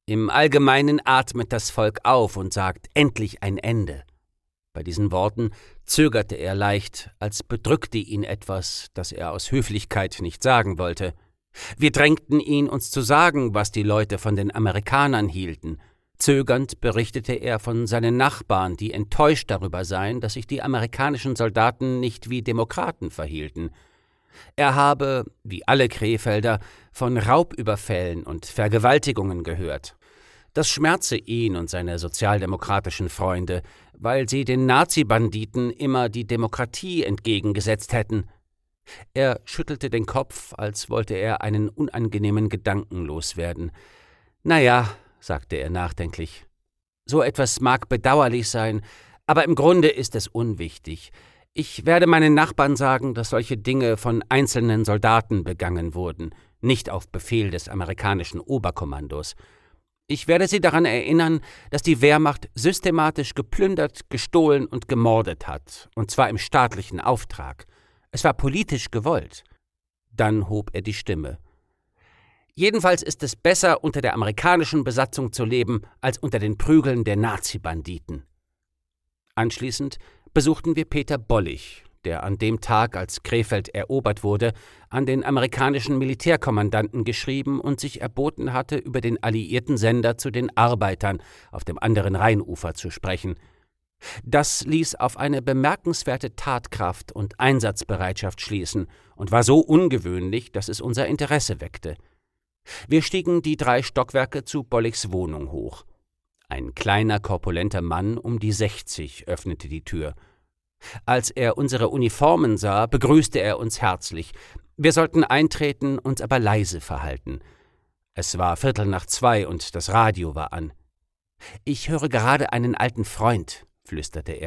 Im Allgemeinen atmet das Volk auf und sagt endlich ein Ende. Bei diesen Worten zögerte er leicht, als bedrückte ihn etwas, das er aus Höflichkeit nicht sagen wollte. Wir drängten ihn, uns zu sagen, was die Leute von den Amerikanern hielten. Zögernd berichtete er von seinen Nachbarn, die enttäuscht darüber seien, dass sich die amerikanischen Soldaten nicht wie Demokraten verhielten. Er habe, wie alle Krefelder, von Raubüberfällen und Vergewaltigungen gehört. Das schmerze ihn und seine sozialdemokratischen Freunde, weil sie den Nazi-Banditen immer die Demokratie entgegengesetzt hätten. Er schüttelte den Kopf, als wollte er einen unangenehmen Gedanken loswerden. »Na ja«, sagte er nachdenklich, »so etwas mag bedauerlich sein, aber im Grunde ist es unwichtig. Ich werde meinen Nachbarn sagen, dass solche Dinge von einzelnen Soldaten begangen wurden, nicht auf Befehl des amerikanischen Oberkommandos. Ich werde sie daran erinnern, dass die Wehrmacht systematisch geplündert, gestohlen und gemordet hat, und zwar im staatlichen Auftrag. Es war politisch gewollt.« Dann hob er die Stimme. »Jedenfalls ist es besser, unter der amerikanischen Besatzung zu leben, als unter den Prügeln der Nazi-Banditen.« Anschließend besuchten wir Peter Bollig, der an dem Tag, als Krefeld erobert wurde, an den amerikanischen Militärkommandanten geschrieben und sich erboten hatte, über den alliierten Sender zu den Arbeitern auf dem anderen Rheinufer zu sprechen. Das ließ auf eine bemerkenswerte Tatkraft und Einsatzbereitschaft schließen und war so ungewöhnlich, dass es unser Interesse weckte. Wir stiegen die 3 Stockwerke zu Bolligs Wohnung hoch. Ein kleiner, korpulenter Mann um die 60 öffnete die Tür. Als er unsere Uniformen sah, begrüßte er uns herzlich. Wir sollten eintreten, uns aber leise verhalten. Es war 1:15 und das Radio war an. »Ich höre gerade einen alten Freund«, flüsterte er.